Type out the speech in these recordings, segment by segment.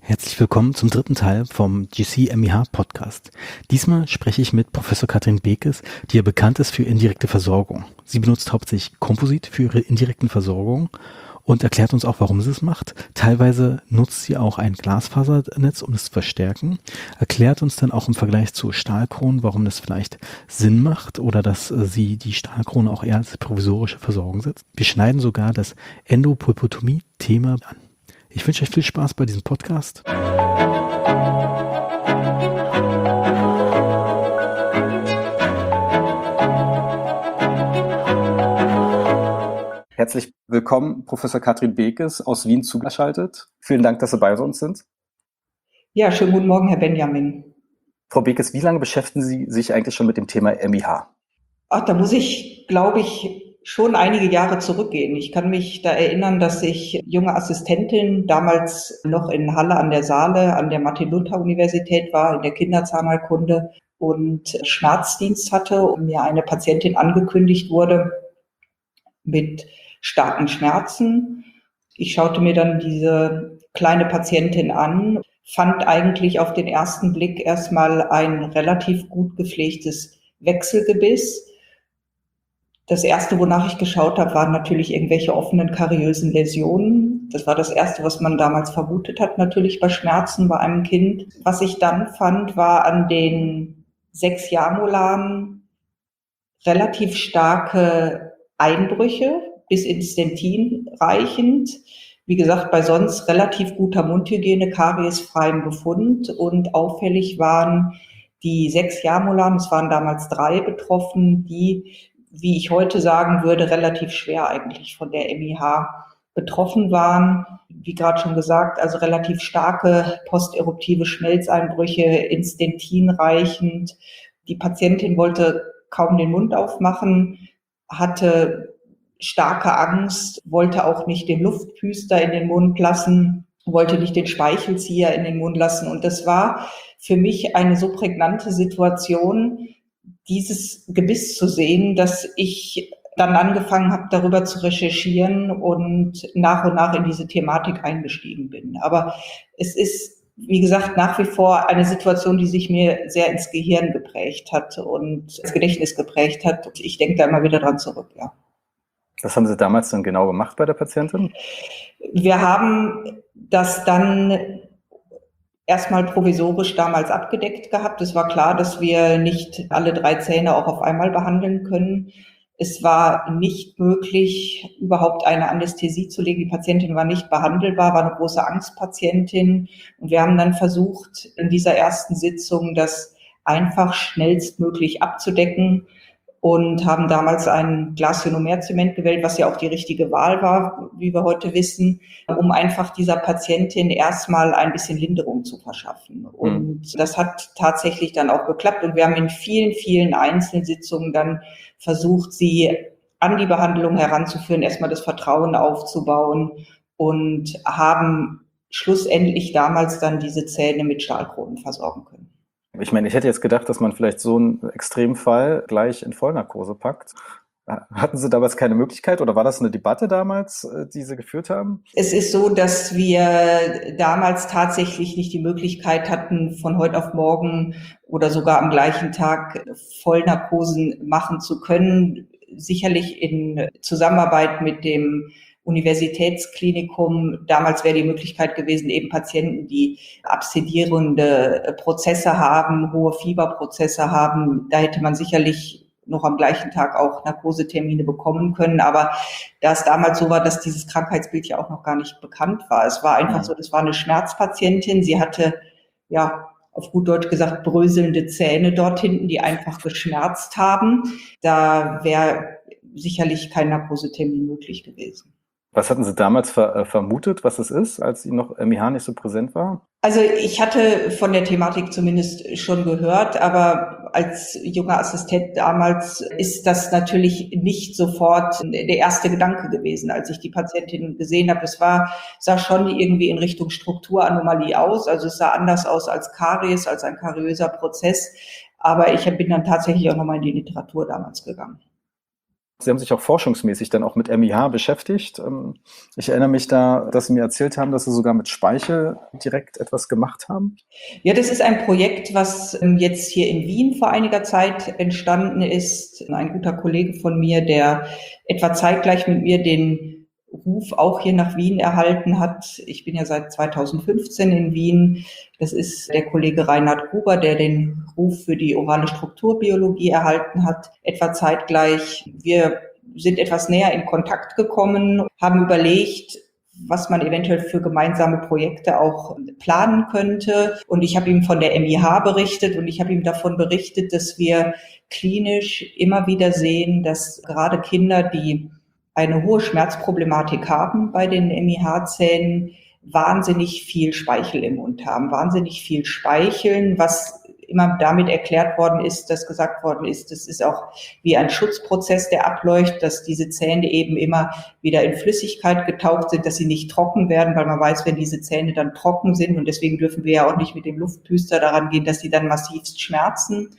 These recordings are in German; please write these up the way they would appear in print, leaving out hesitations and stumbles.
Herzlich willkommen zum dritten Teil vom GC-MEH Podcast. Diesmal spreche ich mit Professor Katrin Bekes, die ja bekannt ist für indirekte Versorgung. Sie benutzt hauptsächlich Komposit für ihre indirekten Versorgung und erklärt uns auch, warum sie es macht. Teilweise nutzt sie auch ein Glasfasernetz, um es zu verstärken. Erklärt uns dann auch im Vergleich zu Stahlkronen, warum das vielleicht Sinn macht oder dass sie die Stahlkrone auch eher als provisorische Versorgung setzt. Wir schneiden sogar das Endopulpotomie-Thema an. Ich wünsche euch viel Spaß bei diesem Podcast. Herzlich willkommen, Professor Katrin Bekes aus Wien zugeschaltet. Vielen Dank, dass Sie bei uns sind. Ja, schönen guten Morgen, Herr Benjamin. Frau Bekes, wie lange beschäftigen Sie sich eigentlich schon mit dem Thema MEH? Ach, da muss ich, glaube ich, schon einige Jahre zurückgehen. Ich kann mich da erinnern, dass ich junge Assistentin damals noch in Halle an der Saale an der Martin-Luther-Universität war, in der Kinderzahnheilkunde und Schmerzdienst hatte und mir eine Patientin angekündigt wurde mit starken Schmerzen. Ich schaute mir dann diese kleine Patientin an, fand eigentlich auf den ersten Blick erstmal ein relativ gut gepflegtes Wechselgebiss. Das erste, wonach ich geschaut habe, waren natürlich irgendwelche offenen kariösen Läsionen. Das war das erste, was man damals vermutet hat, natürlich bei Schmerzen bei einem Kind. Was ich dann fand, war an den 6 Jahrmolaren relativ starke Einbrüche, bis ins Dentin reichend. Wie gesagt, bei sonst relativ guter Mundhygiene, kariesfreiem Befund, und auffällig waren die 6 Jahrmolaren, es waren damals 3 betroffen, die, wie ich heute sagen würde, relativ schwer eigentlich von der MEH betroffen waren. Wie gerade schon gesagt, also relativ starke posteruptive Schmelzeinbrüche, ins Dentin reichend. Die Patientin wollte kaum den Mund aufmachen, hatte starke Angst, wollte auch nicht den Luftpüster in den Mund lassen, wollte nicht den Speichelzieher in den Mund lassen. Und das war für mich eine so prägnante Situation, dieses Gebiss zu sehen, dass ich dann angefangen habe, darüber zu recherchieren und nach in diese Thematik eingestiegen bin. Aber es ist, wie gesagt, nach wie vor eine Situation, die sich mir sehr ins Gehirn geprägt hat und ins Gedächtnis geprägt hat. Ich denke da immer wieder dran zurück, ja. Was haben Sie damals dann genau gemacht bei der Patientin? Wir haben das dann erstmal provisorisch damals abgedeckt gehabt. Es war klar, dass wir nicht alle 3 Zähne auch auf einmal behandeln können. Es war nicht möglich, überhaupt eine Anästhesie zu legen. Die Patientin war nicht behandelbar, war eine große Angstpatientin. Und wir haben dann versucht, in dieser ersten Sitzung das einfach schnellstmöglich abzudecken und haben damals ein Glasionomerzement gewählt, was ja auch die richtige Wahl war, wie wir heute wissen, um einfach dieser Patientin erstmal ein bisschen Linderung zu verschaffen. Und das hat tatsächlich dann auch geklappt. Und wir haben in vielen, vielen Einzelsitzungen dann versucht, sie an die Behandlung heranzuführen, erstmal das Vertrauen aufzubauen und haben schlussendlich damals dann diese Zähne mit Stahlkronen versorgen können. Ich meine, ich hätte jetzt gedacht, dass man vielleicht so einen Extremfall gleich in Vollnarkose packt. Hatten Sie damals keine Möglichkeit oder war das eine Debatte damals, die Sie geführt haben? Es ist so, dass wir damals tatsächlich nicht die Möglichkeit hatten, von heute auf morgen oder sogar am gleichen Tag Vollnarkosen machen zu können. Sicherlich in Zusammenarbeit mit dem Universitätsklinikum. Damals wäre die Möglichkeit gewesen, eben Patienten, die abszedierende Prozesse haben, hohe Fieberprozesse haben. Da hätte man sicherlich noch am gleichen Tag auch Narkosetermine bekommen können. Aber da es damals so war, dass dieses Krankheitsbild ja auch noch gar nicht bekannt war. Es war einfach so, das war eine Schmerzpatientin. Sie hatte, ja, auf gut Deutsch gesagt, bröselnde Zähne dort hinten, die einfach geschmerzt haben. Da wäre sicherlich kein Narkosetermin möglich gewesen. Was hatten Sie damals vermutet, was es ist, als Ihnen noch MEH nicht so präsent war? Also ich hatte von der Thematik zumindest schon gehört, aber als junger Assistent damals ist das natürlich nicht sofort der erste Gedanke gewesen, als ich die Patientin gesehen habe. Es sah schon irgendwie in Richtung Strukturanomalie aus, also es sah anders aus als Karies, als ein kariöser Prozess, aber ich bin dann tatsächlich auch nochmal in die Literatur damals gegangen. Sie haben sich auch forschungsmäßig dann auch mit MIH beschäftigt. Ich erinnere mich da, dass Sie mir erzählt haben, dass Sie sogar mit Speichel direkt etwas gemacht haben. Ja, das ist ein Projekt, was jetzt hier in Wien vor einiger Zeit entstanden ist. Ein guter Kollege von mir, der etwa zeitgleich mit mir den Ruf auch hier nach Wien erhalten hat. Ich bin ja seit 2015 in Wien. Das ist der Kollege Reinhard Gruber, der den Ruf für die orale Strukturbiologie erhalten hat. Etwa zeitgleich. Wir sind etwas näher in Kontakt gekommen, haben überlegt, was man eventuell für gemeinsame Projekte auch planen könnte. Und ich habe ihm von der MIH berichtet und ich habe ihm davon berichtet, dass wir klinisch immer wieder sehen, dass gerade Kinder, die eine hohe Schmerzproblematik haben bei den MIH-Zähnen, wahnsinnig viel Speichel im Mund haben, wahnsinnig viel speicheln, was immer damit erklärt worden ist, dass gesagt worden ist, das ist auch wie ein Schutzprozess, der abläuft, dass diese Zähne eben immer wieder in Flüssigkeit getaucht sind, dass sie nicht trocken werden, weil man weiß, wenn diese Zähne dann trocken sind, und deswegen dürfen wir ja auch nicht mit dem Luftpüster daran gehen, dass sie dann massivst schmerzen.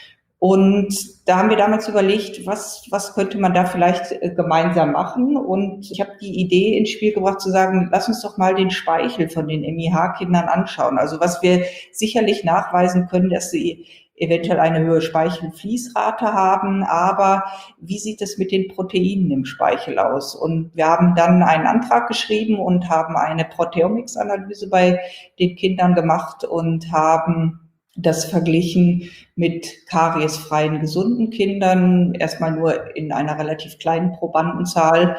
Und da haben wir damals überlegt, was könnte man da vielleicht gemeinsam machen? Und ich habe die Idee ins Spiel gebracht zu sagen, lass uns doch mal den Speichel von den MIH-Kindern anschauen. Also was wir sicherlich nachweisen können, dass sie eventuell eine höhere Speichelfließrate haben, aber wie sieht es mit den Proteinen im Speichel aus? Und wir haben dann einen Antrag geschrieben und haben eine Proteomics-Analyse bei den Kindern gemacht und haben das verglichen mit kariesfreien, gesunden Kindern, erstmal nur in einer relativ kleinen Probandenzahl,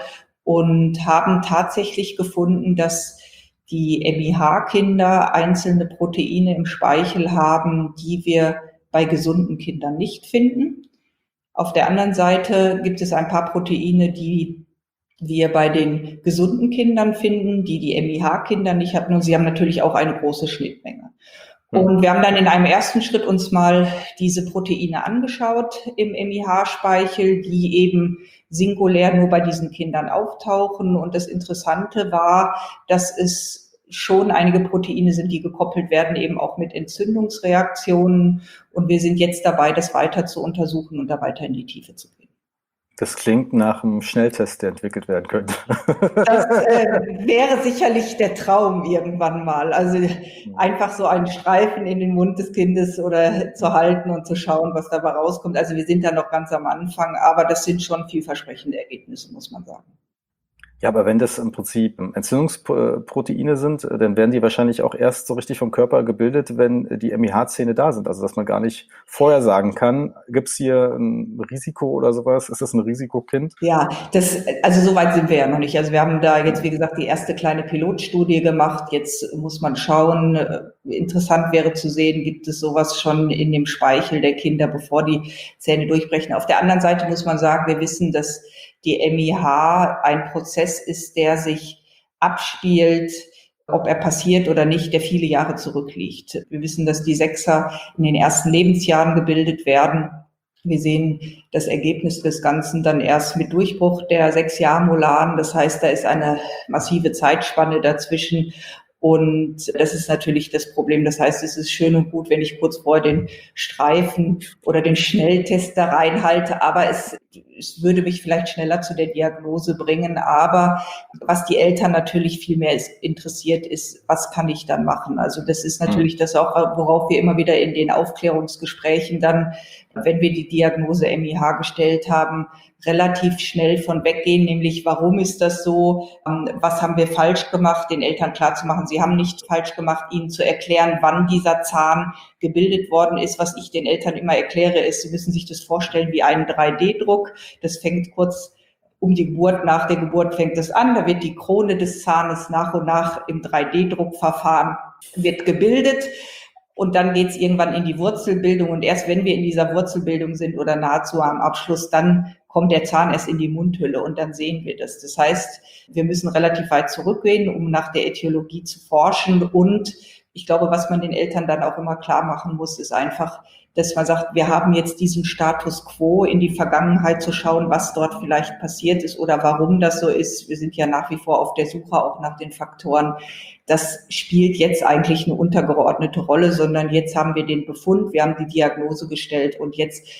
und haben tatsächlich gefunden, dass die MIH-Kinder einzelne Proteine im Speichel haben, die wir bei gesunden Kindern nicht finden. Auf der anderen Seite gibt es ein paar Proteine, die wir bei den gesunden Kindern finden, die MIH-Kinder nicht hatten, und sie haben natürlich auch eine große Schnittmenge. Und wir haben dann in einem ersten Schritt uns mal diese Proteine angeschaut im MIH-Speichel, die eben singulär nur bei diesen Kindern auftauchen. Und das Interessante war, dass es schon einige Proteine sind, die gekoppelt werden, eben auch mit Entzündungsreaktionen. Und wir sind jetzt dabei, das weiter zu untersuchen und da weiter in die Tiefe zu gehen. Das klingt nach einem Schnelltest, der entwickelt werden könnte. Das wäre sicherlich der Traum irgendwann mal. Also einfach so einen Streifen in den Mund des Kindes oder zu halten und zu schauen, was dabei rauskommt. Also wir sind da noch ganz am Anfang, aber das sind schon vielversprechende Ergebnisse, muss man sagen. Ja, aber wenn das im Prinzip Entzündungsproteine sind, dann werden die wahrscheinlich auch erst so richtig vom Körper gebildet, wenn die MIH-Zähne da sind. Also dass man gar nicht vorher sagen kann, gibt es hier ein Risiko oder sowas? Ist das ein Risikokind? Ja, also so weit sind wir ja noch nicht. Also wir haben da jetzt, wie gesagt, die erste kleine Pilotstudie gemacht. Jetzt muss man schauen. Interessant wäre zu sehen, gibt es sowas schon in dem Speichel der Kinder, bevor die Zähne durchbrechen. Auf der anderen Seite muss man sagen, wir wissen, dass die MIH ein Prozess ist, der sich abspielt, ob er passiert oder nicht, der viele Jahre zurückliegt. Wir wissen, dass die Sechser in den ersten Lebensjahren gebildet werden. Wir sehen das Ergebnis des Ganzen dann erst mit Durchbruch der 6-Jahr-Molaren. Das heißt, da ist eine massive Zeitspanne dazwischen. Und das ist natürlich das Problem. Das heißt, es ist schön und gut, wenn ich kurz vorher den Streifen oder den Schnelltest da reinhalte, aber es würde mich vielleicht schneller zu der Diagnose bringen. Aber was die Eltern natürlich viel mehr interessiert, ist, was kann ich dann machen? Also das ist natürlich das auch, worauf wir immer wieder in den Aufklärungsgesprächen dann, wenn wir die Diagnose MIH gestellt haben, relativ schnell von weggehen, nämlich warum ist das so, was haben wir falsch gemacht, den Eltern klarzumachen, sie haben nicht falsch gemacht, ihnen zu erklären, wann dieser Zahn gebildet worden ist. Was ich den Eltern immer erkläre, ist, sie müssen sich das vorstellen wie einen 3D-Druck. Das fängt kurz um die Geburt, nach der Geburt fängt es an, da wird die Krone des Zahnes nach und nach im 3D-Druckverfahren wird gebildet. Und dann geht's irgendwann in die Wurzelbildung. Und erst wenn wir in dieser Wurzelbildung sind oder nahezu am Abschluss, dann kommt der Zahn erst in die Mundhülle und dann sehen wir das. Das heißt, wir müssen relativ weit zurückgehen, um nach der Ätiologie zu forschen. Und ich glaube, was man den Eltern dann auch immer klar machen muss, ist einfach, dass man sagt, wir haben jetzt diesen Status quo, in die Vergangenheit zu schauen, was dort vielleicht passiert ist oder warum das so ist. Wir sind ja nach wie vor auf der Suche auch nach den Faktoren. Das spielt jetzt eigentlich eine untergeordnete Rolle, sondern jetzt haben wir den Befund, wir haben die Diagnose gestellt und jetzt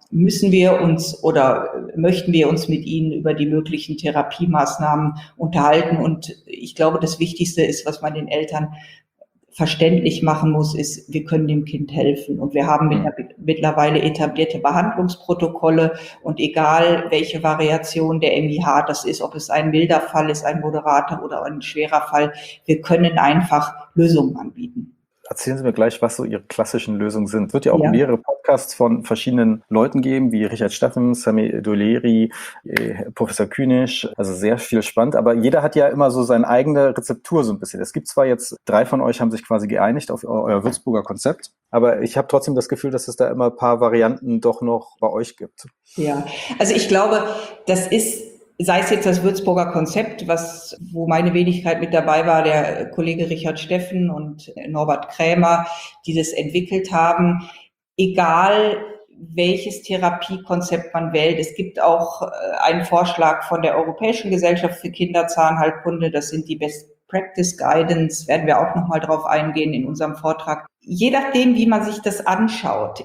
müssen wir uns oder möchten wir uns mit ihnen über die möglichen Therapiemaßnahmen unterhalten. Und ich glaube, das Wichtigste ist, was man den Eltern verständlich machen muss, ist, wir können dem Kind helfen. Und wir haben mittlerweile etablierte Behandlungsprotokolle. Und egal, welche Variation der MIH das ist, ob es ein milder Fall ist, ein moderater oder ein schwerer Fall, wir können einfach Lösungen anbieten. Erzählen Sie mir gleich, was so Ihre klassischen Lösungen sind. Es wird ja auch mehrere Podcasts von verschiedenen Leuten geben, wie Richard Steffen, Sami Doleri, Professor Kühnisch. Also sehr viel spannend. Aber jeder hat ja immer so seine eigene Rezeptur so ein bisschen. Es gibt zwar jetzt 3 von euch haben sich quasi geeinigt auf euer Würzburger Konzept, aber ich habe trotzdem das Gefühl, dass es da immer ein paar Varianten doch noch bei euch gibt. Ja, also ich glaube, das ist, sei es jetzt das Würzburger Konzept, wo meine Wenigkeit mit dabei war, der Kollege Richard Steffen und Norbert Krämer, die das entwickelt haben, egal welches Therapiekonzept man wählt. Es gibt auch einen Vorschlag von der Europäischen Gesellschaft für Kinderzahnheilkunde, das sind die Best Practice Guidance, werden wir auch nochmal drauf eingehen in unserem Vortrag. Je nachdem, wie man sich das anschaut,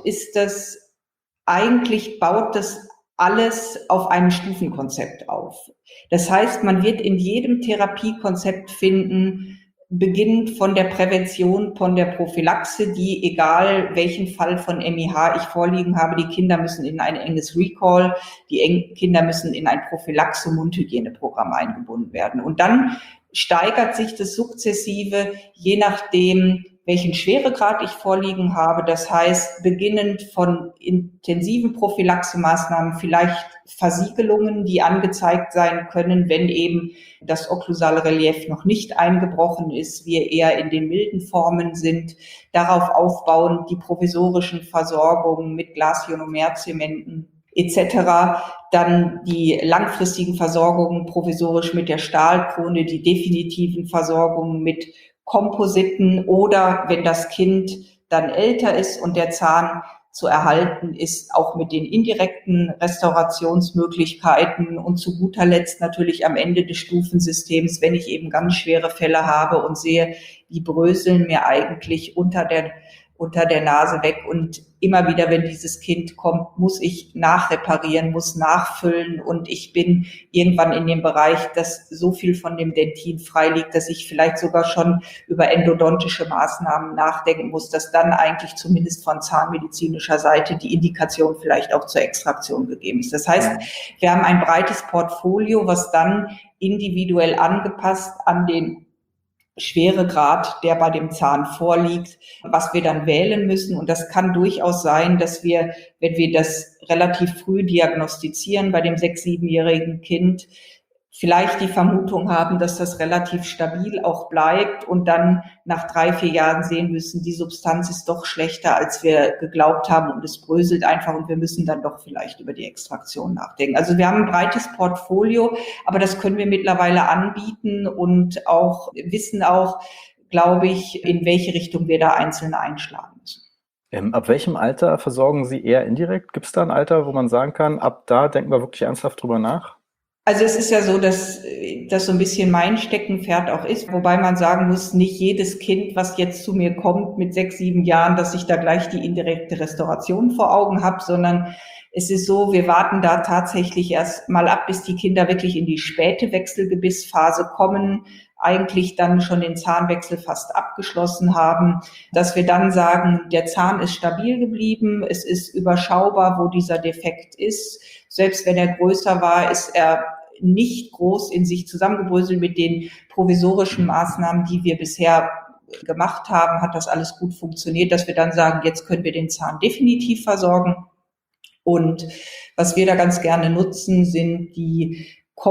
baut das alles auf einem Stufenkonzept auf. Das heißt, man wird in jedem Therapiekonzept finden, beginnend von der Prävention, von der Prophylaxe, die, egal welchen Fall von MIH ich vorliegen habe, die Kinder müssen in ein enges Recall, Kinder müssen in ein Prophylaxe-Mundhygieneprogramm eingebunden werden. Und dann steigert sich das sukzessive, je nachdem, welchen Schweregrad ich vorliegen habe. Das heißt, beginnend von intensiven Prophylaxemaßnahmen, vielleicht Versiegelungen, die angezeigt sein können, wenn eben das okklusale Relief noch nicht eingebrochen ist, wir eher in den milden Formen sind. Darauf aufbauen die provisorischen Versorgungen mit Glasjonomerzementen etc., dann die langfristigen Versorgungen provisorisch mit der Stahlkrone, die definitiven Versorgungen mit Kompositen oder, wenn das Kind dann älter ist und der Zahn zu erhalten ist, auch mit den indirekten Restaurationsmöglichkeiten und zu guter Letzt natürlich am Ende des Stufensystems, wenn ich eben ganz schwere Fälle habe und sehe, die bröseln mir eigentlich unter der Nase weg und immer wieder, wenn dieses Kind kommt, muss ich nachreparieren, muss nachfüllen und ich bin irgendwann in dem Bereich, dass so viel von dem Dentin frei liegt, dass ich vielleicht sogar schon über endodontische Maßnahmen nachdenken muss, dass dann eigentlich zumindest von zahnmedizinischer Seite die Indikation vielleicht auch zur Extraktion gegeben ist. Das heißt, wir haben ein breites Portfolio, was dann individuell angepasst an den Schweregrad, der bei dem Zahn vorliegt, was wir dann wählen müssen. Und das kann durchaus sein, dass wir, wenn wir das relativ früh diagnostizieren bei dem 6-, 7-jährigen Kind, vielleicht die Vermutung haben, dass das relativ stabil auch bleibt und dann nach 3, 4 Jahren sehen müssen, die Substanz ist doch schlechter, als wir geglaubt haben und es bröselt einfach und wir müssen dann doch vielleicht über die Extraktion nachdenken. Also wir haben ein breites Portfolio, aber das können wir mittlerweile anbieten und auch wissen auch, glaube ich, in welche Richtung wir da einzeln einschlagen müssen. Ab welchem Alter versorgen Sie eher indirekt? Gibt es da ein Alter, wo man sagen kann, ab da denken wir wirklich ernsthaft drüber nach? Also es ist ja so, dass das so ein bisschen mein Steckenpferd auch ist, wobei man sagen muss, nicht jedes Kind, was jetzt zu mir kommt mit 6, 7 Jahren, dass ich da gleich die indirekte Restauration vor Augen habe, sondern es ist so, wir warten da tatsächlich erst mal ab, bis die Kinder wirklich in die späte Wechselgebissphase kommen, eigentlich dann schon den Zahnwechsel fast abgeschlossen haben, dass wir dann sagen, der Zahn ist stabil geblieben, es ist überschaubar, wo dieser Defekt ist. Selbst wenn er größer war, ist er nicht groß in sich zusammengebröselt mit den provisorischen Maßnahmen, die wir bisher gemacht haben, hat das alles gut funktioniert, dass wir dann sagen, jetzt können wir den Zahn definitiv versorgen. Und was wir da ganz gerne nutzen, sind die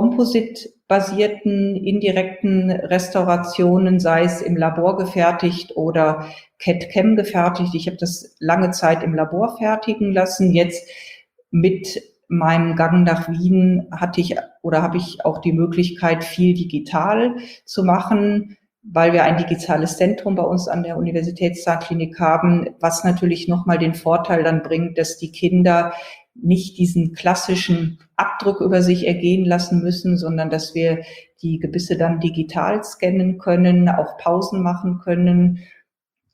Composite-basierten indirekten Restaurationen, sei es im Labor gefertigt oder CAD/CAM gefertigt. Ich habe das lange Zeit im Labor fertigen lassen. Jetzt mit meinem Gang nach Wien habe ich auch die Möglichkeit, viel digital zu machen, weil wir ein digitales Zentrum bei uns an der Universitätszahnklinik haben, was natürlich nochmal den Vorteil dann bringt, dass die Kinder nicht diesen klassischen Abdruck über sich ergehen lassen müssen, sondern dass wir die Gebisse dann digital scannen können, auch Pausen machen können.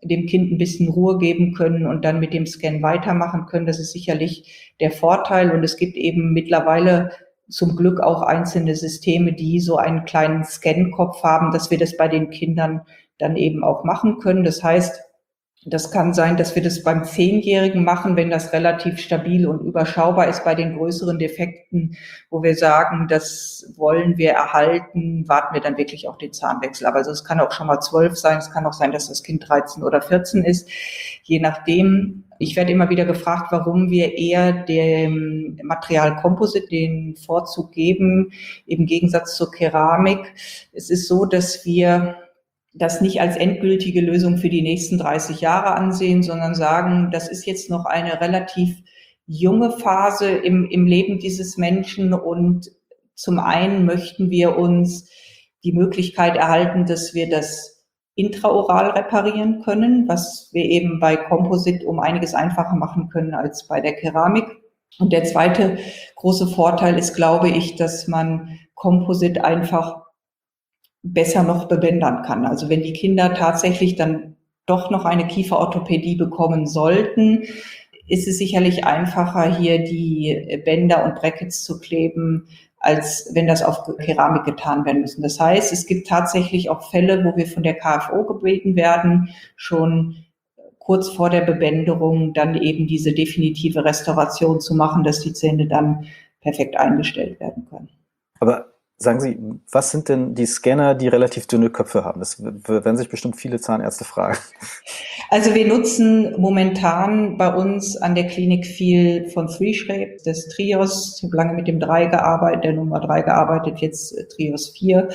dem Kind ein bisschen Ruhe geben können und dann mit dem Scan weitermachen können. Das ist sicherlich der Vorteil. Und es gibt eben mittlerweile zum Glück auch einzelne Systeme, die so einen kleinen Scan-Kopf haben, dass wir das bei den Kindern dann eben auch machen können. Das heißt, das kann sein, dass wir das beim 10-Jährigen machen, wenn das relativ stabil und überschaubar ist. Bei den größeren Defekten, wo wir sagen, das wollen wir erhalten, warten wir dann wirklich auch den Zahnwechsel. Aber also es kann auch schon mal 12 sein. Es kann auch sein, dass das Kind 13 oder 14 ist. Je nachdem. Ich werde immer wieder gefragt, warum wir eher dem Material Composite den Vorzug geben, im Gegensatz zur Keramik. Es ist so, dass wir das nicht als endgültige Lösung für die nächsten 30 Jahre ansehen, sondern sagen, das ist jetzt noch eine relativ junge Phase im Leben dieses Menschen. Und zum einen möchten wir uns die Möglichkeit erhalten, dass wir das intraoral reparieren können, was wir eben bei Composite um einiges einfacher machen können als bei der Keramik. Und der zweite große Vorteil ist, glaube ich, dass man Composite einfach besser noch bebändern kann. Also wenn die Kinder tatsächlich dann doch noch eine Kieferorthopädie bekommen sollten, ist es sicherlich einfacher, hier die Bänder und Brackets zu kleben, als wenn das auf Keramik getan werden müssen. Das heißt, es gibt tatsächlich auch Fälle, wo wir von der KFO gebeten werden, schon kurz vor der Bebänderung dann eben diese definitive Restauration zu machen, dass die Zähne dann perfekt eingestellt werden können. Aber sagen Sie, was sind denn die Scanner, die relativ dünne Köpfe haben? Das werden sich bestimmt viele Zahnärzte fragen. Also wir nutzen momentan bei uns an der Klinik viel von 3Shape, des Trios. Ich habe lange mit dem 3 gearbeitet, der Nummer 3 gearbeitet, jetzt Trios 4.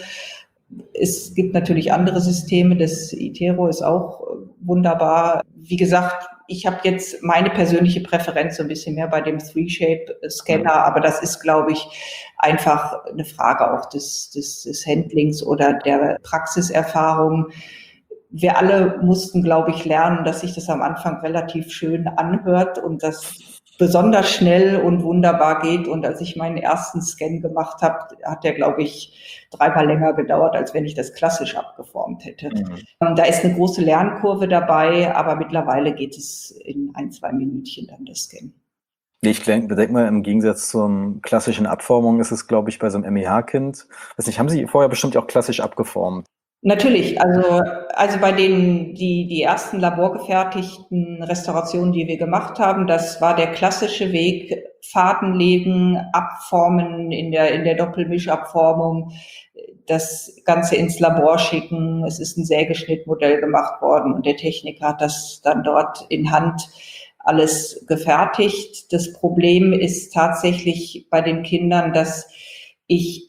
Es gibt natürlich andere Systeme, das Itero ist auch wunderbar. Wie gesagt, ich habe jetzt meine persönliche Präferenz so ein bisschen mehr bei dem 3Shape-Scanner, aber das ist, glaube ich, einfach eine Frage auch des Handlings oder der Praxiserfahrung. Wir alle mussten, glaube ich, lernen, dass sich das am Anfang relativ schön anhört und das besonders schnell und wunderbar geht. Und als ich meinen ersten Scan gemacht habe, hat der, glaube ich, 3-mal länger gedauert, als wenn ich das klassisch abgeformt hätte. Mhm. Da ist eine große Lernkurve dabei, aber mittlerweile geht es in 1-2 Minütchen dann das Scan. Ich denke mal, im Gegensatz zur klassischen Abformung ist es, glaube ich, bei so einem MEH-Kind, weiß nicht, haben Sie vorher bestimmt auch klassisch abgeformt? Natürlich, also bei die ersten laborgefertigten Restaurationen, die wir gemacht haben, das war der klassische Weg, Faden legen, abformen in der Doppelmischabformung, das Ganze ins Labor schicken. Es ist ein Sägeschnittmodell gemacht worden und der Techniker hat das dann dort in Hand alles gefertigt. Das Problem ist tatsächlich bei den Kindern, dass ich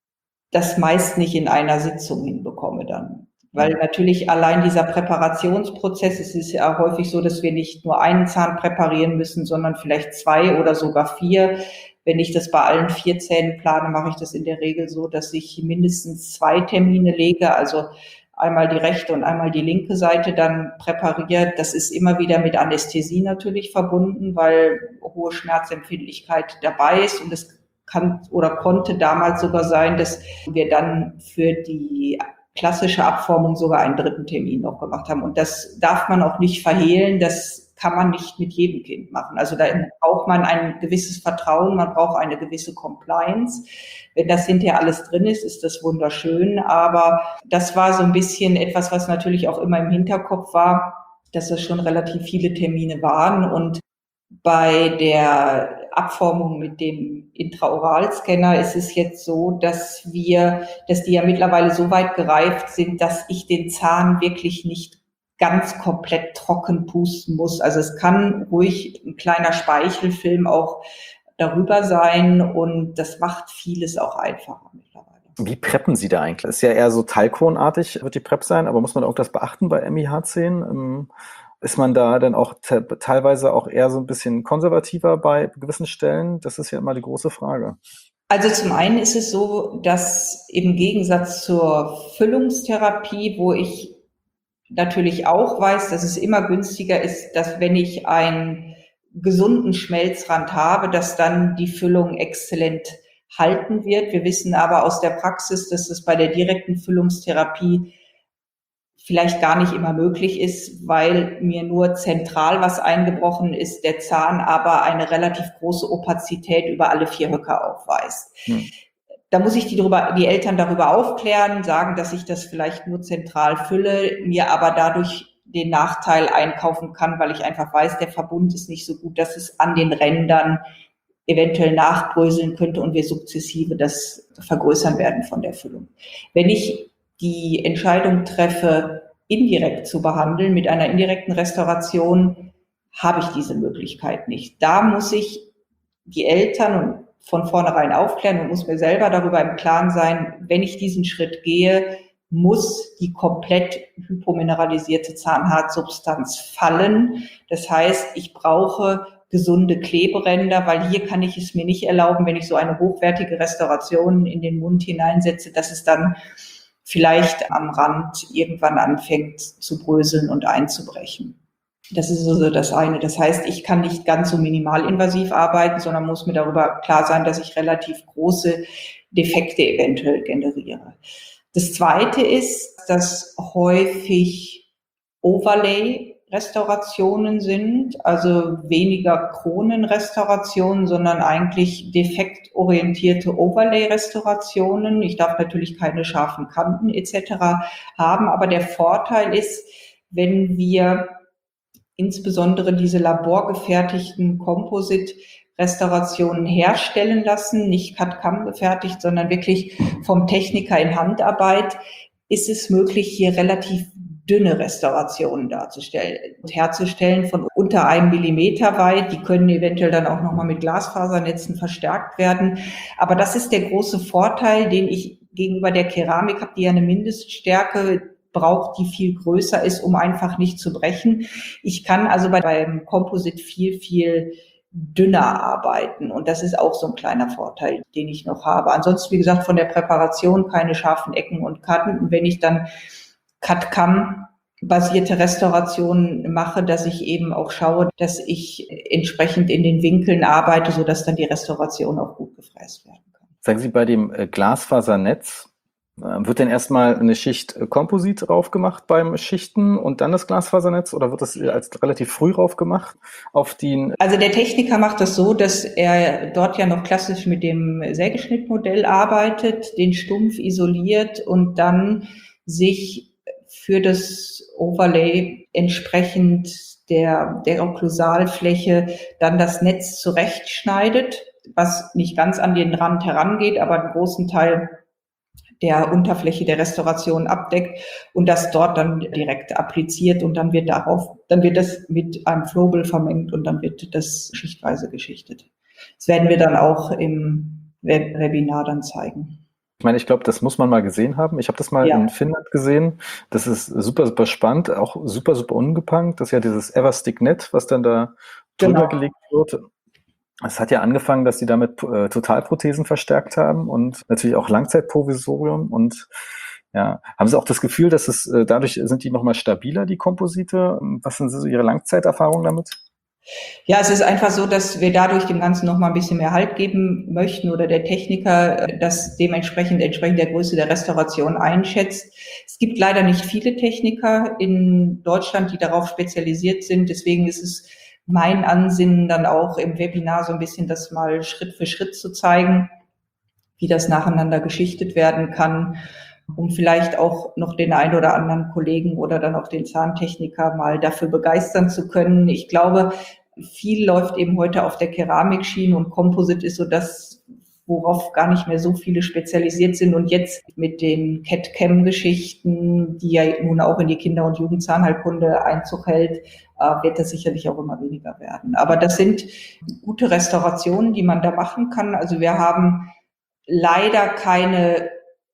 das meist nicht in einer Sitzung hinbekomme dann. Weil natürlich allein dieser Präparationsprozess, es ist ja häufig so, dass wir nicht nur einen Zahn präparieren müssen, sondern vielleicht 2 oder sogar 4. Wenn ich das bei allen 4 Zähnen plane, mache ich das in der Regel so, dass ich mindestens 2 Termine lege, also einmal die rechte und einmal die linke Seite dann präpariert. Das ist immer wieder mit Anästhesie natürlich verbunden, weil hohe Schmerzempfindlichkeit dabei ist und es kann oder konnte damals sogar sein, dass wir dann für die klassische Abformung sogar einen 3. Termin noch gemacht haben. Und das darf man auch nicht verhehlen. Das kann man nicht mit jedem Kind machen. Also da braucht man ein gewisses Vertrauen, man braucht eine gewisse Compliance. Wenn das hinterher alles drin ist, ist das wunderschön. Aber das war so ein bisschen etwas, was natürlich auch immer im Hinterkopf war, dass das schon relativ viele Termine waren. Und bei der Abformung mit dem Intraoralscanner ist es jetzt so, dass die ja mittlerweile so weit gereift sind, dass ich den Zahn wirklich nicht ganz komplett trocken pusten muss. Also es kann ruhig ein kleiner Speichelfilm auch darüber sein und das macht vieles auch einfacher mittlerweile. Wie preppen Sie da eigentlich? Das ist ja eher so Talkonartig, wird die Prep sein, aber muss man auch das beachten bei MEH10? Ist man da dann auch teilweise auch eher so ein bisschen konservativer bei gewissen Stellen? Das ist ja immer die große Frage. Also zum einen ist es so, dass im Gegensatz zur Füllungstherapie, wo ich natürlich auch weiß, dass es immer günstiger ist, dass wenn ich einen gesunden Schmelzrand habe, dass dann die Füllung exzellent halten wird. Wir wissen aber aus der Praxis, dass es bei der direkten Füllungstherapie vielleicht gar nicht immer möglich ist, weil mir nur zentral was eingebrochen ist, der Zahn aber eine relativ große Opazität über alle 4 Höcker aufweist. Da muss ich die Eltern darüber aufklären, sagen, dass ich das vielleicht nur zentral fülle, mir aber dadurch den Nachteil einkaufen kann, weil ich einfach weiß, der Verbund ist nicht so gut, dass es an den Rändern eventuell nachbröseln könnte und wir sukzessive das vergrößern werden von der Füllung. Wenn ich die Entscheidung treffe, indirekt zu behandeln, mit einer indirekten Restauration, habe ich diese Möglichkeit nicht. Da muss ich die Eltern von vornherein aufklären und muss mir selber darüber im Klaren sein, wenn ich diesen Schritt gehe, muss die komplett hypomineralisierte Zahnhartsubstanz fallen. Das heißt, ich brauche gesunde Kleberänder, weil hier kann ich es mir nicht erlauben, wenn ich so eine hochwertige Restauration in den Mund hineinsetze, dass es dann vielleicht am Rand irgendwann anfängt zu bröseln und einzubrechen. Das ist also das eine. Das heißt, ich kann nicht ganz so minimalinvasiv arbeiten, sondern muss mir darüber klar sein, dass ich relativ große Defekte eventuell generiere. Das zweite ist, dass häufig Overlay-Restaurationen sind, also weniger Kronenrestaurationen, sondern eigentlich defektorientierte Overlay-Restaurationen. Ich darf natürlich keine scharfen Kanten etc. haben, aber der Vorteil ist, wenn wir insbesondere diese laborgefertigten Composite-Restaurationen herstellen lassen, nicht CAD/CAM gefertigt, sondern wirklich vom Techniker in Handarbeit, ist es möglich, hier relativ dünne Restaurationen herzustellen von unter 1 Millimeter weit. Die können eventuell dann auch nochmal mit Glasfasernetzen verstärkt werden. Aber das ist der große Vorteil, den ich gegenüber der Keramik habe, die ja eine Mindeststärke braucht, die viel größer ist, um einfach nicht zu brechen. Ich kann also beim Composite viel dünner arbeiten und das ist auch so ein kleiner Vorteil, den ich noch habe. Ansonsten, wie gesagt, von der Präparation keine scharfen Ecken und Kanten. Und wenn ich dann CAD/CAM-basierte Restaurationen mache, dass ich eben auch schaue, dass ich entsprechend in den Winkeln arbeite, sodass dann die Restauration auch gut gefräst werden kann. Sagen Sie, bei dem Glasfasernetz, wird denn erstmal eine Schicht Komposit drauf gemacht beim Schichten und dann das Glasfasernetz oder wird das als relativ früh drauf gemacht auf die? Also der Techniker macht das so, dass er dort ja noch klassisch mit dem Sägeschnittmodell arbeitet, den Stumpf isoliert und dann sich für das Overlay entsprechend der Okklusalfläche dann das Netz zurechtschneidet, was nicht ganz an den Rand herangeht, aber einen großen Teil der Unterfläche der Restauration abdeckt und das dort dann direkt appliziert und dann wird das mit einem Flowable vermengt und dann wird das schichtweise geschichtet. Das werden wir dann auch im Webinar dann zeigen. Ich meine, ich glaube, das muss man mal gesehen haben. Ich habe das mal in Finnland gesehen. Das ist super spannend, auch super ungepunkt. Das ist ja dieses Everstick-Net, was dann da drüber gelegt wird. Es hat ja angefangen, dass die damit Totalprothesen verstärkt haben und natürlich auch Langzeitprovisorium. Und ja, haben Sie auch das Gefühl, dass es dadurch sind die nochmal stabiler, die Komposite? Was sind so Ihre Langzeiterfahrungen damit? Ja, es ist einfach so, dass wir dadurch dem Ganzen noch mal ein bisschen mehr Halt geben möchten oder der Techniker das entsprechend der Größe der Restauration einschätzt. Es gibt leider nicht viele Techniker in Deutschland, die darauf spezialisiert sind. Deswegen ist es mein Ansinnen, dann auch im Webinar so ein bisschen das mal Schritt für Schritt zu zeigen, wie das nacheinander geschichtet werden kann, um vielleicht auch noch den einen oder anderen Kollegen oder dann auch den Zahntechniker mal dafür begeistern zu können. Ich glaube, viel läuft eben heute auf der Keramikschiene und Composite ist so das, worauf gar nicht mehr so viele spezialisiert sind. Und jetzt mit den CAD/CAM-Geschichten, die ja nun auch in die Kinder- und Jugendzahnheilkunde Einzug hält, wird das sicherlich auch immer weniger werden. Aber das sind gute Restaurationen, die man da machen kann. Also wir haben leider keine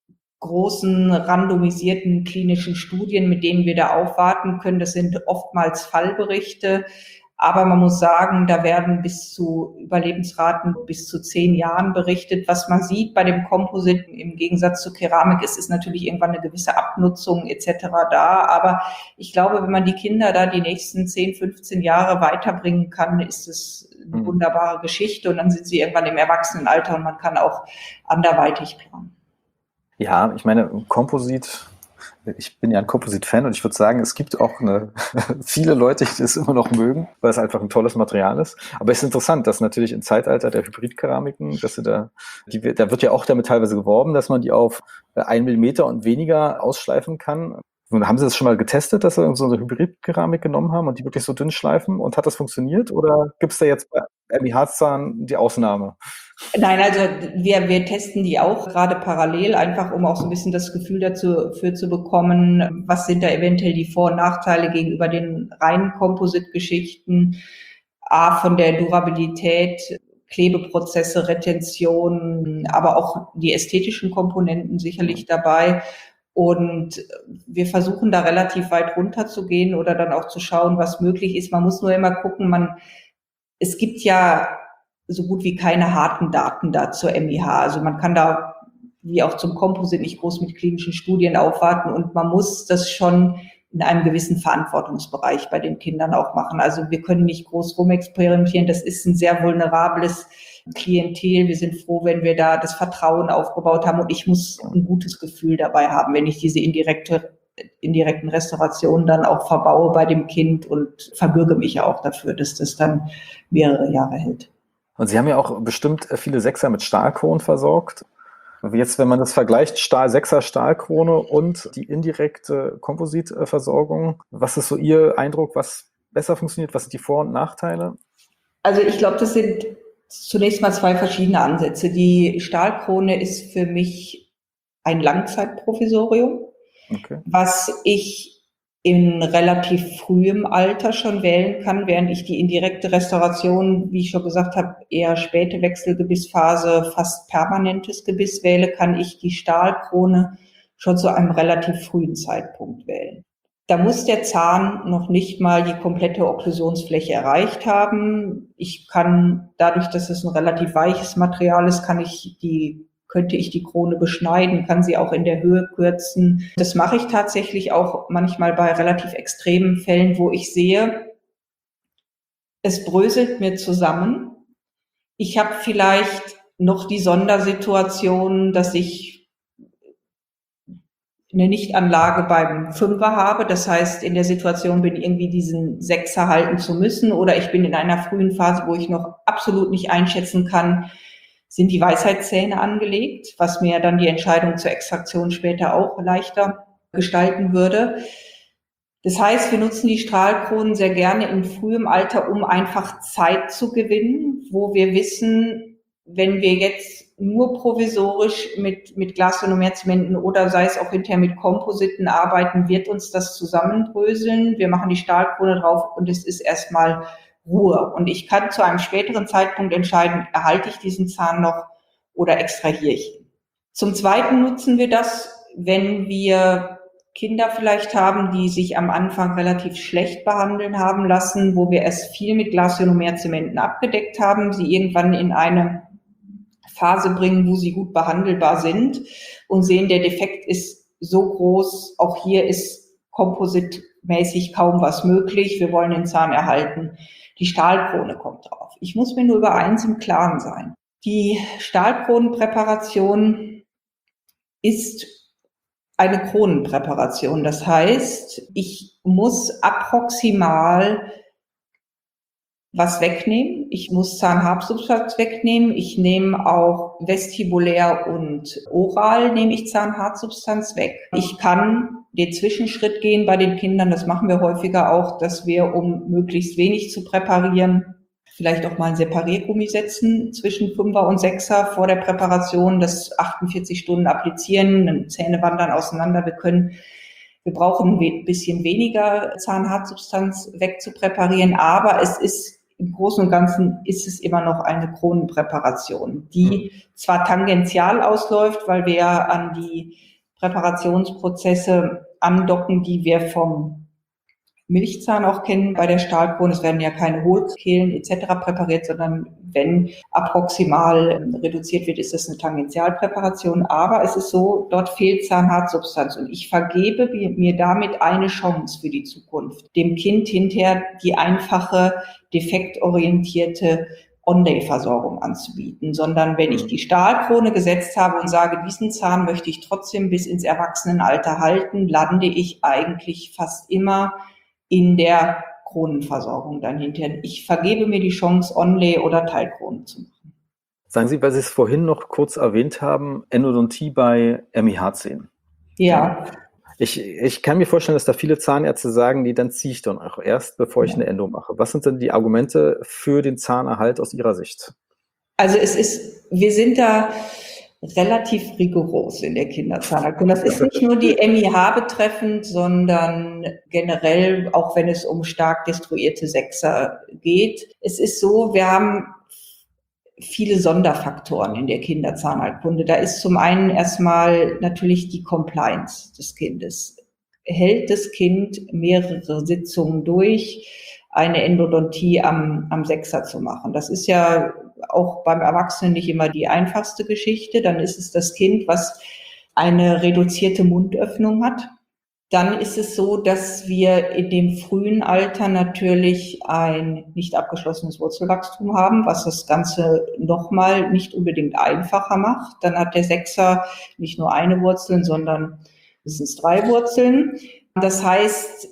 großen randomisierten klinischen Studien, mit denen wir da aufwarten können. Das sind oftmals Fallberichte. Aber man muss sagen, da werden Überlebensraten bis zu 10 Jahren berichtet. Was man sieht bei dem Composite im Gegensatz zur Keramik ist natürlich irgendwann eine gewisse Abnutzung etc. da. Aber ich glaube, wenn man die Kinder da die nächsten 10, 15 Jahre weiterbringen kann, ist es eine wunderbare Geschichte. Und dann sind sie irgendwann im Erwachsenenalter und man kann auch anderweitig planen. Ja, ich meine, Komposit Ich bin ja ein Composite-Fan und ich würde sagen, es gibt auch viele Leute, die das immer noch mögen, weil es einfach ein tolles Material ist. Aber es ist interessant, dass natürlich im Zeitalter der Hybridkeramiken, da wird ja auch damit teilweise geworben, dass man die auf 1 Millimeter und weniger ausschleifen kann. Und haben Sie das schon mal getestet, dass Sie so eine Hybridkeramik genommen haben und die wirklich so dünn schleifen? Und hat das funktioniert? Oder gibt es da jetzt bei MI-Harzzahn die Ausnahme? Nein, also wir testen die auch gerade parallel, einfach um auch so ein bisschen das Gefühl dafür zu bekommen, was sind da eventuell die Vor- und Nachteile gegenüber den reinen Composite-Geschichten, von der Durabilität, Klebeprozesse, Retention, aber auch die ästhetischen Komponenten sicherlich dabei. Und wir versuchen da relativ weit runter zu gehen oder dann auch zu schauen, was möglich ist. Man muss nur immer gucken, es gibt ja so gut wie keine harten Daten da zur MIH. Also man kann da, wie auch zum Composite, nicht groß mit klinischen Studien aufwarten und man muss das schon in einem gewissen Verantwortungsbereich bei den Kindern auch machen. Also wir können nicht groß rumexperimentieren. Das ist ein sehr vulnerables Klientel. Wir sind froh, wenn wir da das Vertrauen aufgebaut haben und ich muss ein gutes Gefühl dabei haben, wenn ich diese indirekten Restaurationen dann auch verbaue bei dem Kind und verbürge mich auch dafür, dass das dann mehrere Jahre hält. Und Sie haben ja auch bestimmt viele Sechser mit Stahlkronen versorgt. Jetzt, wenn man das vergleicht, Sechser Stahlkrone und die indirekte Kompositversorgung, was ist so Ihr Eindruck, was besser funktioniert? Was sind die Vor- und Nachteile? Also ich glaube, das sind zunächst mal 2 verschiedene Ansätze. Die Stahlkrone ist für mich ein Langzeitprovisorium, okay, was ich in relativ frühem Alter schon wählen kann, während ich die indirekte Restauration, wie ich schon gesagt habe, eher späte Wechselgebissphase, fast permanentes Gebiss wähle, kann ich die Stahlkrone schon zu einem relativ frühen Zeitpunkt wählen. Da muss der Zahn noch nicht mal die komplette Okklusionsfläche erreicht haben. Ich kann, dadurch, dass es ein relativ weiches Material ist, könnte ich die Krone beschneiden, kann sie auch in der Höhe kürzen. Das mache ich tatsächlich auch manchmal bei relativ extremen Fällen, wo ich sehe, es bröselt mir zusammen. Ich habe vielleicht noch die Sondersituation, dass ich eine Nichtanlage beim Fünfer habe. Das heißt, in der Situation bin, irgendwie diesen Sechser halten zu müssen oder ich bin in einer frühen Phase, wo ich noch absolut nicht einschätzen kann, sind die Weisheitszähne angelegt, was mir dann die Entscheidung zur Extraktion später auch leichter gestalten würde. Das heißt, wir nutzen die Strahlkronen sehr gerne in frühem Alter, um einfach Zeit zu gewinnen, wo wir wissen, wenn wir jetzt nur provisorisch mit Glasinomerzementen oder sei es auch hinterher mit Kompositen arbeiten, wird uns das zusammendröseln. Wir machen die Stahlkrone drauf und es ist erstmal Ruhe. Und ich kann zu einem späteren Zeitpunkt entscheiden, erhalte ich diesen Zahn noch oder extrahiere ich ihn. Zum Zweiten nutzen wir das, wenn wir Kinder vielleicht haben, die sich am Anfang relativ schlecht behandeln haben lassen, wo wir es viel mit Glasinomerzementen abgedeckt haben, sie irgendwann in eine Phase bringen, wo sie gut behandelbar sind und sehen, der Defekt ist so groß, auch hier ist kompositmäßig kaum was möglich, wir wollen den Zahn erhalten. Die Stahlkrone kommt drauf. Ich muss mir nur über eins im Klaren sein. Die Stahlkronenpräparation ist eine Kronenpräparation. Das heißt, ich muss approximal was wegnehmen. Ich muss Zahnhartsubstanz wegnehmen. Ich nehme auch vestibulär und oral nehme ich Zahnhartsubstanz weg. Ich kann den Zwischenschritt gehen bei den Kindern. Das machen wir häufiger auch, dass wir, um möglichst wenig zu präparieren, vielleicht auch mal ein Separiergummi setzen zwischen 5er und 6er vor der Präparation, das 48 Stunden applizieren, Zähne wandern auseinander. Wir brauchen ein bisschen weniger Zahnhartsubstanz wegzupräparieren, aber im Großen und Ganzen ist es immer noch eine Kronenpräparation, die zwar tangential ausläuft, weil wir ja an die Präparationsprozesse andocken, die wir vom Milchzahn auch kennen bei der Stahlkrone. Es werden ja keine Hohlkehlen etc. präpariert, sondern wenn approximal reduziert wird, ist es eine Tangentialpräparation. Aber es ist so, dort fehlt Zahnhartsubstanz und ich vergebe mir damit eine Chance für die Zukunft, dem Kind hinterher die einfache, defektorientierte On-Day-Versorgung anzubieten, sondern wenn ich die Stahlkrone gesetzt habe und sage, diesen Zahn möchte ich trotzdem bis ins Erwachsenenalter halten, lande ich eigentlich fast immer in der Kronenversorgung dann hinterher. Ich vergebe mir die Chance, Onlay oder Teilkrone zu machen. Sagen Sie, weil Sie es vorhin noch kurz erwähnt haben, Endodontie bei MIH-Zähnen. Ja. Ich kann mir vorstellen, dass da viele Zahnärzte sagen, dann ziehe ich dann auch erst, bevor ich eine Endo mache. Was sind denn die Argumente für den Zahnerhalt aus Ihrer Sicht? Also wir sind da relativ rigoros in der Kinderzahnheilkunde. Das ist nicht nur die MIH betreffend, sondern generell, auch wenn es um stark destruierte Sechser geht. Es ist so, wir haben viele Sonderfaktoren in der Kinderzahnheilkunde. Da ist zum einen erstmal natürlich die Compliance des Kindes. Hält das Kind mehrere Sitzungen durch, eine Endodontie am Sechser zu machen? Das ist ja auch beim Erwachsenen nicht immer die einfachste Geschichte. Dann ist es das Kind, was eine reduzierte Mundöffnung hat. Dann ist es so, dass wir in dem frühen Alter natürlich ein nicht abgeschlossenes Wurzelwachstum haben, was das Ganze nochmal nicht unbedingt einfacher macht. Dann hat der Sechser nicht nur eine Wurzel, sondern es sind 3 Wurzeln. Das heißt,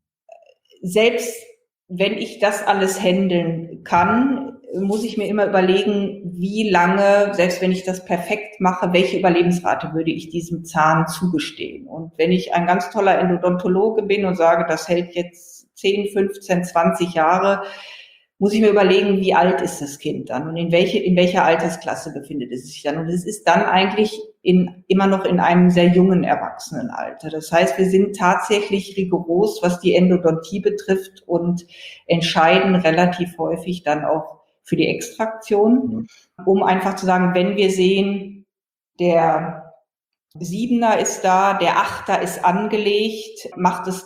selbst wenn ich das alles handeln kann, muss ich mir immer überlegen, wie lange, selbst wenn ich das perfekt mache, welche Überlebensrate würde ich diesem Zahn zugestehen. Und wenn ich ein ganz toller Endodontologe bin und sage, das hält jetzt 10, 15, 20 Jahre, muss ich mir überlegen, wie alt ist das Kind dann und in welcher Altersklasse befindet es sich dann. Und es ist dann eigentlich immer noch in einem sehr jungen Erwachsenenalter. Das heißt, wir sind tatsächlich rigoros, was die Endodontie betrifft und entscheiden relativ häufig dann auch für die Extraktion, um einfach zu sagen, wenn wir sehen, der 7er ist da, der 8er ist angelegt, macht es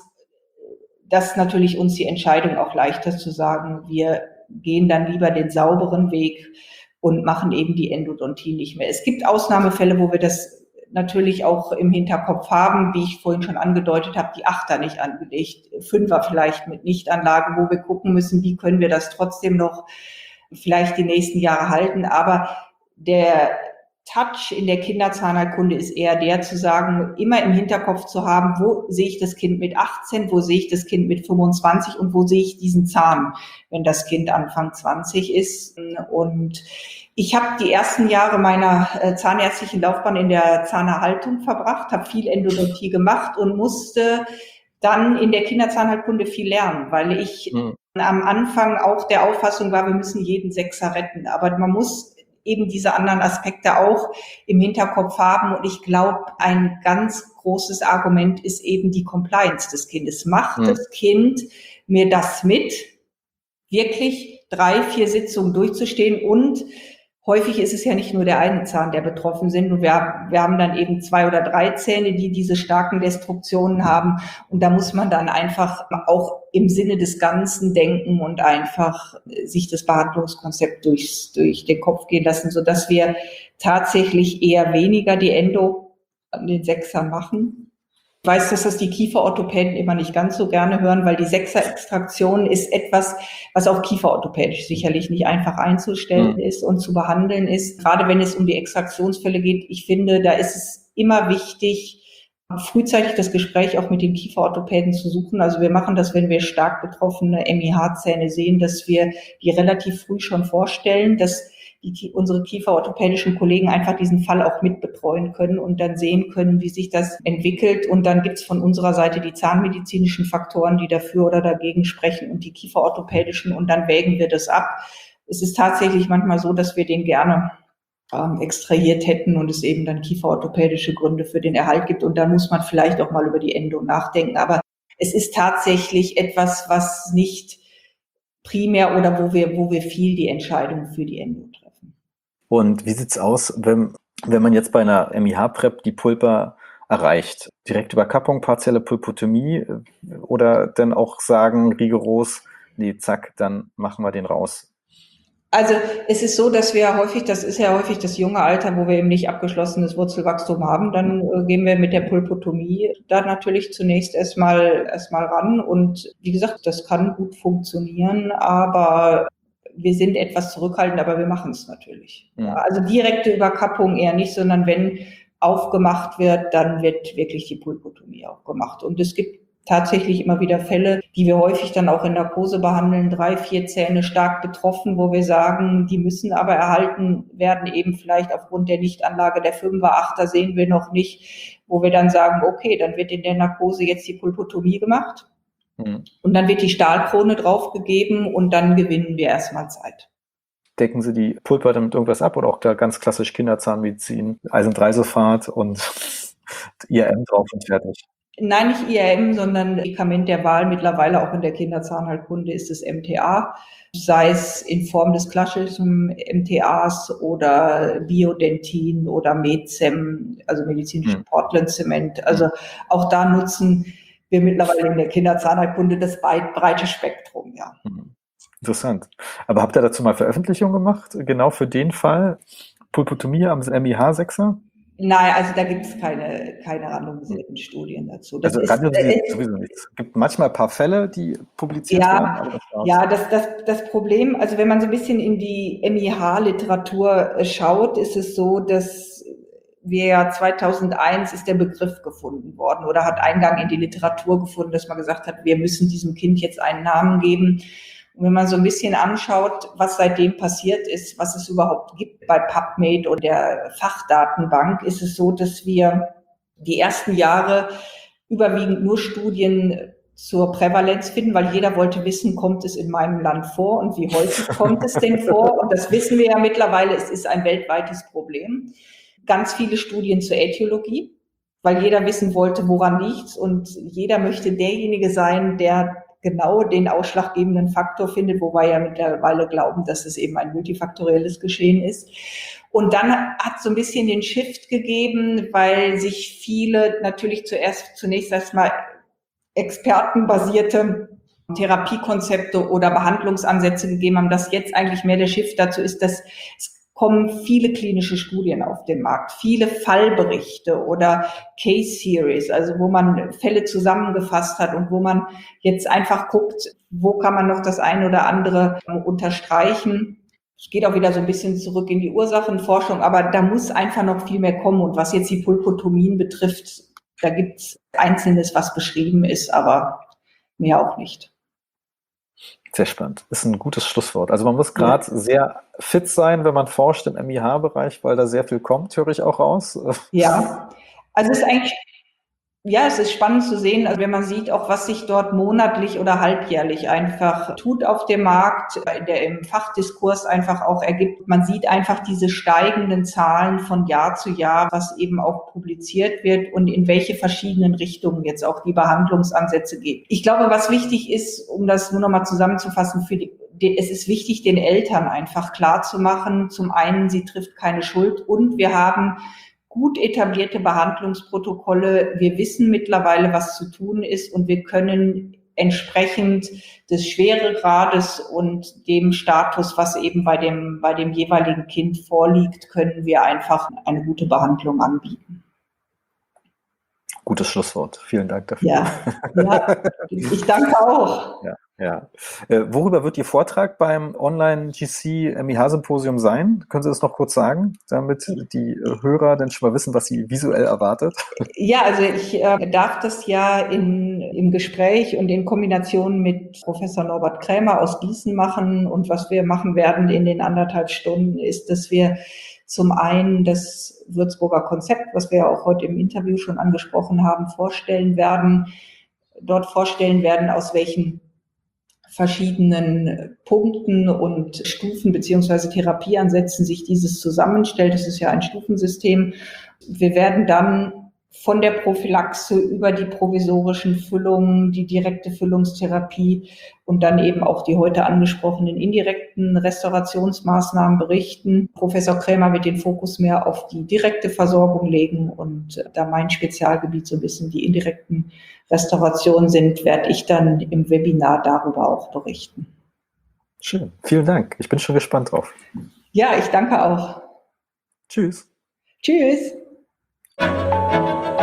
das natürlich uns die Entscheidung auch leichter zu sagen, wir gehen dann lieber den sauberen Weg und machen eben die Endodontie nicht mehr. Es gibt Ausnahmefälle, wo wir das natürlich auch im Hinterkopf haben, wie ich vorhin schon angedeutet habe, die 8er nicht angelegt, 5er vielleicht mit Nichtanlage, wo wir gucken müssen, wie können wir das trotzdem noch vielleicht die nächsten Jahre halten. Aber der Touch in der Kinderzahnheilkunde ist eher der zu sagen, immer im Hinterkopf zu haben, wo sehe ich das Kind mit 18, wo sehe ich das Kind mit 25 und wo sehe ich diesen Zahn, wenn das Kind Anfang 20 ist. Und ich habe die ersten Jahre meiner zahnärztlichen Laufbahn in der Zahnerhaltung verbracht, habe viel Endodontie gemacht und musste dann in der Kinderzahnheilkunde viel lernen, weil ich am Anfang auch der Auffassung war, wir müssen jeden Sechser retten. Aber man muss eben diese anderen Aspekte auch im Hinterkopf haben. Und ich glaube, ein ganz großes Argument ist eben die Compliance des Kindes. Macht das Kind mir das mit, wirklich 3, 4 Sitzungen durchzustehen? Und häufig ist es ja nicht nur der eine Zahn, der betroffen sind. Und wir haben dann eben 2 oder 3 Zähne, die diese starken Destruktionen haben. Und da muss man dann einfach auch im Sinne des Ganzen denken und einfach sich das Behandlungskonzept durch den Kopf gehen lassen, sodass wir tatsächlich eher weniger die Endo an den Sechsern machen. Ich weiß, dass das die Kieferorthopäden immer nicht ganz so gerne hören, weil die Sechser-Extraktion ist etwas, was auch kieferorthopädisch sicherlich nicht einfach einzustellen ist und zu behandeln ist. Gerade wenn es um die Extraktionsfälle geht, ich finde, da ist es immer wichtig, frühzeitig das Gespräch auch mit den Kieferorthopäden zu suchen. Also wir machen das, wenn wir stark betroffene MIH-Zähne sehen, dass wir die relativ früh schon vorstellen, dass unsere kieferorthopädischen Kollegen einfach diesen Fall auch mitbetreuen können und dann sehen können, wie sich das entwickelt. Und dann gibt es von unserer Seite die zahnmedizinischen Faktoren, die dafür oder dagegen sprechen und die kieferorthopädischen und dann wägen wir das ab. Es ist tatsächlich manchmal so, dass wir den gerne extrahiert hätten und es eben dann kieferorthopädische Gründe für den Erhalt gibt. Und da muss man vielleicht auch mal über die Endo nachdenken. Aber es ist tatsächlich etwas, was nicht primär oder wo wir viel die Entscheidung für die Endo treffen. Und wie sieht's aus, wenn man jetzt bei einer MIH-Prep die Pulpa erreicht? Direkt Überkappung, partielle Pulpotomie oder dann auch sagen rigoros, nee, zack, dann machen wir den raus? Also es ist so, dass wir häufig, das ist ja häufig das junge Alter, wo wir eben nicht abgeschlossenes Wurzelwachstum haben, dann gehen wir mit der Pulpotomie da natürlich zunächst erstmal ran und wie gesagt, das kann gut funktionieren, aber wir sind etwas zurückhaltend, aber wir machen es natürlich. Ja, also direkte Überkappung eher nicht, sondern wenn aufgemacht wird, dann wird wirklich die Pulpotomie auch gemacht. Und es gibt tatsächlich immer wieder Fälle, die wir häufig dann auch in Narkose behandeln, 3, 4 Zähne stark betroffen, wo wir sagen, die müssen aber erhalten werden, eben vielleicht aufgrund der Nichtanlage der 5er, 8er sehen wir noch nicht, wo wir dann sagen, okay, dann wird in der Narkose jetzt die Pulpotomie gemacht und dann wird die Stahlkrone draufgegeben und dann gewinnen wir erstmal Zeit. Decken Sie die Pulpa damit irgendwas ab oder auch da ganz klassisch Kinderzahnmedizin, Eisen-3-Sulfat und IRM drauf und fertig? Nein, nicht IRM, sondern Medikament der Wahl mittlerweile auch in der Kinderzahnheilkunde ist es MTA, sei es in Form des klassischen MTAs oder Biodentin oder Medzem, also medizinischen Portland-Zement. Also auch da nutzen wir mittlerweile in der Kinderzahnheilkunde das breite Spektrum, ja. Interessant. Aber habt ihr dazu mal Veröffentlichungen gemacht, genau für den Fall? Pulpotomie am MIH-6er? Nein, also da gibt es keine randomisierten Studien dazu. Das also randomisiert sowieso nichts. Es gibt manchmal ein paar Fälle, die publiziert werden. Aber das Problem, also wenn man so ein bisschen in die MIH-Literatur schaut, ist es so, dass 2001 ist der Begriff gefunden worden oder hat Eingang in die Literatur gefunden, dass man gesagt hat, wir müssen diesem Kind jetzt einen Namen geben. Und wenn man so ein bisschen anschaut, was seitdem passiert ist, was es überhaupt gibt bei PubMed und der Fachdatenbank, ist es so, dass wir die ersten Jahre überwiegend nur Studien zur Prävalenz finden, weil jeder wollte wissen, kommt es in meinem Land vor und wie häufig kommt es denn vor? Und das wissen wir ja mittlerweile, es ist ein weltweites Problem. Ganz viele Studien zur Ätiologie, weil jeder wissen wollte, woran liegt's und jeder möchte derjenige sein, der genau den ausschlaggebenden Faktor findet, wobei ja mittlerweile glauben, dass es eben ein multifaktorielles Geschehen ist. Und dann hat so ein bisschen den Shift gegeben, weil sich viele natürlich zunächst erstmal expertenbasierte Therapiekonzepte oder Behandlungsansätze gegeben haben, dass jetzt eigentlich mehr der Shift dazu ist, dass es kommen viele klinische Studien auf den Markt, viele Fallberichte oder Case Series, also wo man Fälle zusammengefasst hat und wo man jetzt einfach guckt, wo kann man noch das eine oder andere unterstreichen. Es geht auch wieder so ein bisschen zurück in die Ursachenforschung, aber da muss einfach noch viel mehr kommen. Und was jetzt die Pulpotomien betrifft, da gibt es Einzelnes, was beschrieben ist, aber mehr auch nicht. Sehr spannend. Ist ein gutes Schlusswort. Also man muss gerade sehr fit sein, wenn man forscht im MIH-Bereich, weil da sehr viel kommt, höre ich auch raus. Ja, also es ist eigentlich, es ist spannend zu sehen, also wenn man sieht auch, was sich dort monatlich oder halbjährlich einfach tut auf dem Markt, im Fachdiskurs einfach auch ergibt. Man sieht einfach diese steigenden Zahlen von Jahr zu Jahr, was eben auch publiziert wird und in welche verschiedenen Richtungen jetzt auch die Behandlungsansätze gehen. Ich glaube, was wichtig ist, um das nur nochmal zusammenzufassen, es ist wichtig, den Eltern einfach klarzumachen, zum einen, sie trifft keine Schuld und wir haben gut etablierte Behandlungsprotokolle. Wir wissen mittlerweile, was zu tun ist und wir können entsprechend des Schweregrades und dem Status, was eben bei dem jeweiligen Kind vorliegt, können wir einfach eine gute Behandlung anbieten. Gutes Schlusswort. Vielen Dank dafür. Ja, ich danke auch. Ja. Worüber wird Ihr Vortrag beim Online-GC-MIH-Symposium sein? Können Sie das noch kurz sagen, damit die Hörer dann schon mal wissen, was sie visuell erwartet? Ja, also ich darf das ja im Gespräch und in Kombination mit Professor Norbert Krämer aus Gießen machen. Und was wir machen werden in den 1,5 Stunden ist, dass wir zum einen das Würzburger Konzept, was wir ja auch heute im Interview schon angesprochen haben, vorstellen werden, aus welchen verschiedenen Punkten und Stufen beziehungsweise Therapieansätzen sich dieses zusammenstellt. Das ist ja ein Stufensystem. Wir werden dann von der Prophylaxe über die provisorischen Füllungen, die direkte Füllungstherapie und dann eben auch die heute angesprochenen indirekten Restaurationsmaßnahmen berichten. Professor Krämer wird den Fokus mehr auf die direkte Versorgung legen und da mein Spezialgebiet so ein bisschen die indirekten Restaurationen sind, werde ich dann im Webinar darüber auch berichten. Schön, vielen Dank. Ich bin schon gespannt drauf. Ja, ich danke auch. Tschüss. Tschüss.